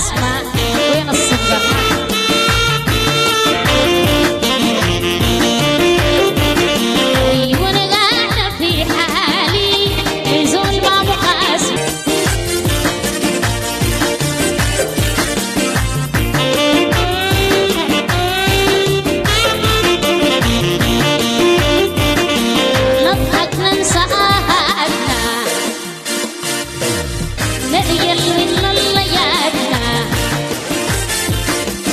أسماء وين الصدق وانا قاعدة في حالي زول ما مقاسم نضحك ننسى آهاتنا نريل من اللياتنا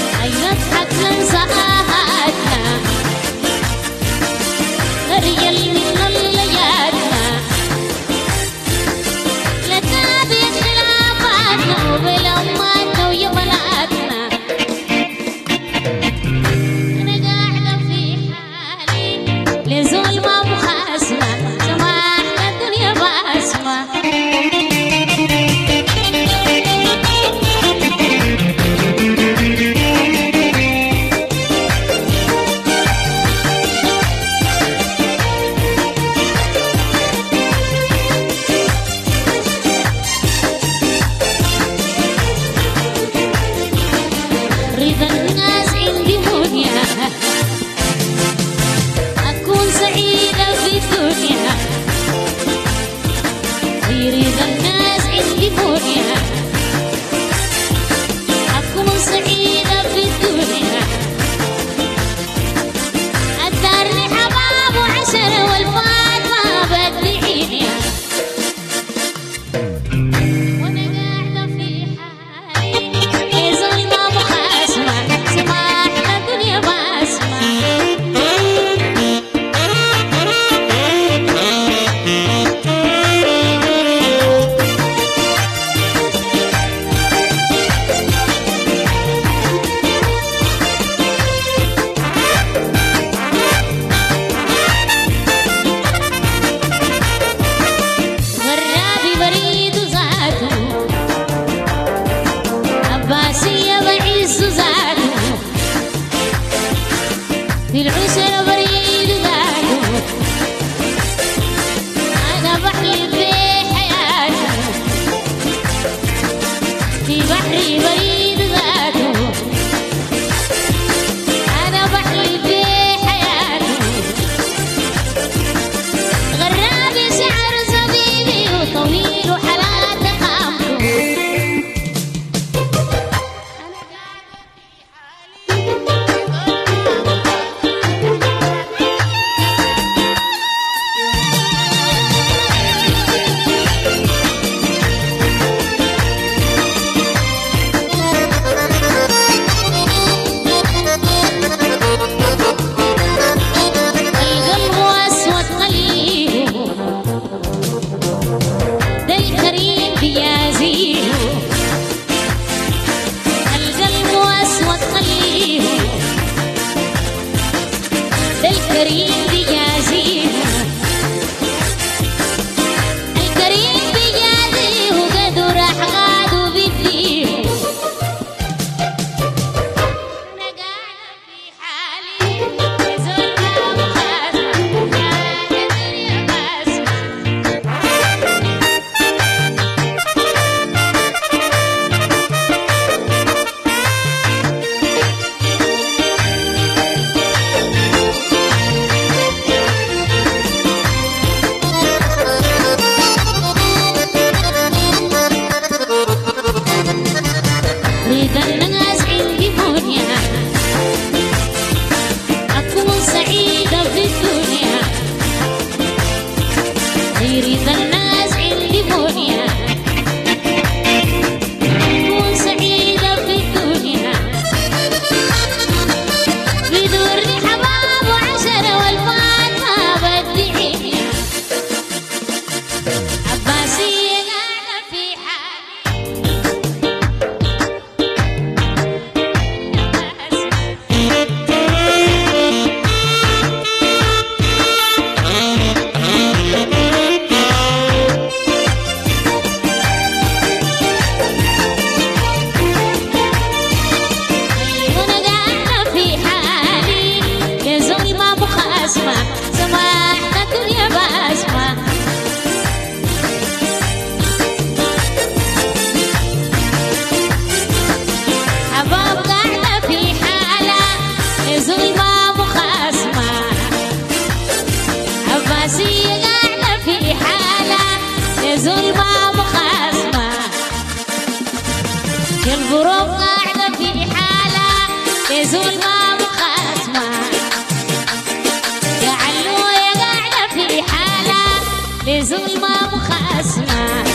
لظلمة مخاصمة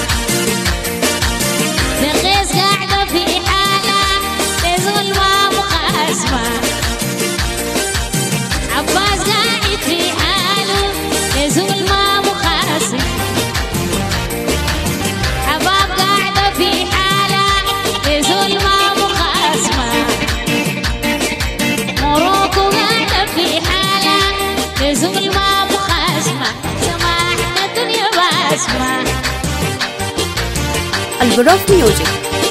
بلقيس قاعدة في حالة لظلمة مخاصمة عباس قاعد في حاله لظلمة مخاصمة حباب قاعدة في حالة لظلمة مخاصمة موروكو قاعدة في حالة لظلمة مخاصمة سماحنا الدنيا باسمة البروف ميوزك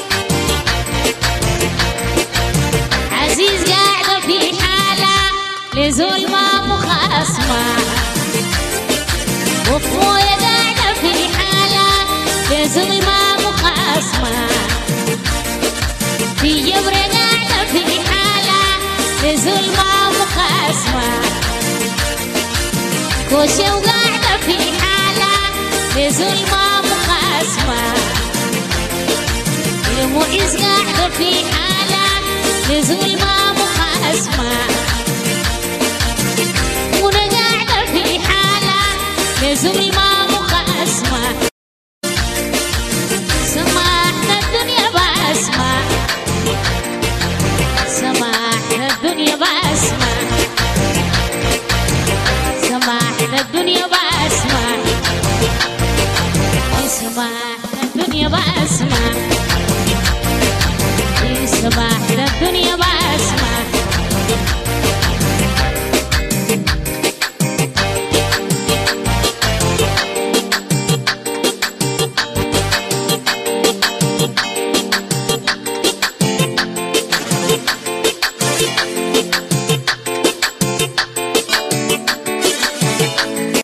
عزيز قاعدة في حالة لظلمة مخاصمة وفوية قاعدة في حالة لظلمة مخاصمة في جبر قاعدة في حالة لظلمة مخاصمة كوشة وقاعدة في حالة لظلمة مخاصمة المعز قاعدة في حالة لظلمة مخاصمة منى قاعدة في حالة لظلمة مخاصمة سماحنا الدنيا باسمة سماحنا الدنيا باسمة سماحنا الدنيا باسمة سماحنا الدنيا باسمة سماحنا الدنيا باسمة